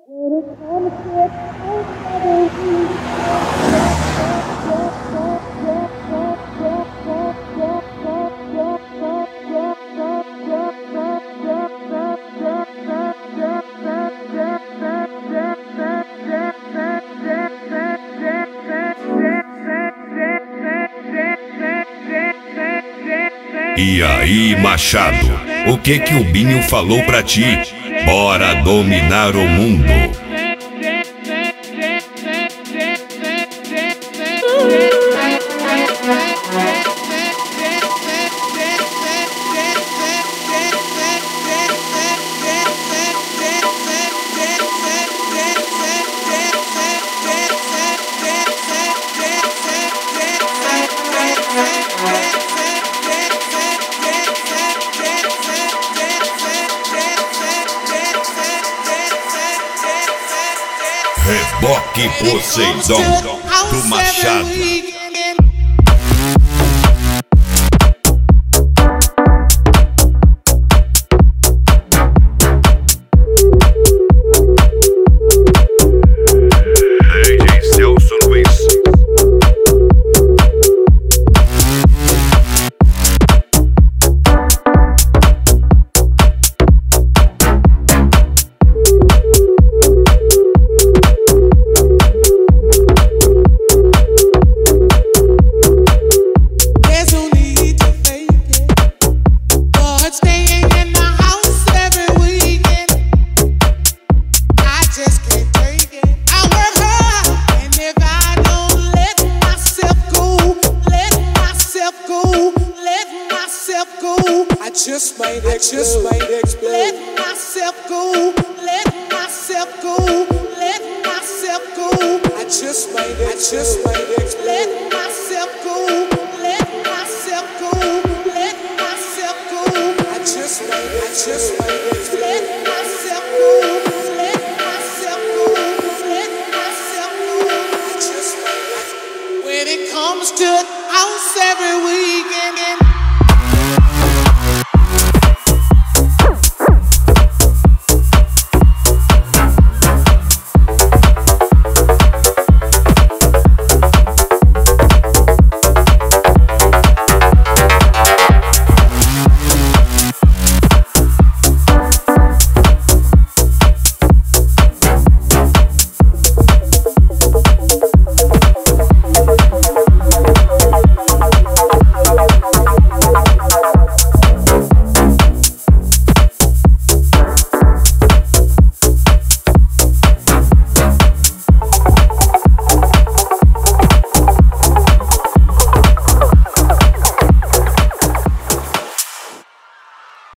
E aí, Machado, o que o Binho falou pra ti? Bora dominar o mundo. Reboque Poseidon do Machado. I just might explode. Let myself go. Let myself go. Let myself go. I just might explode. Let myself go. Let myself go. Let myself go. I just might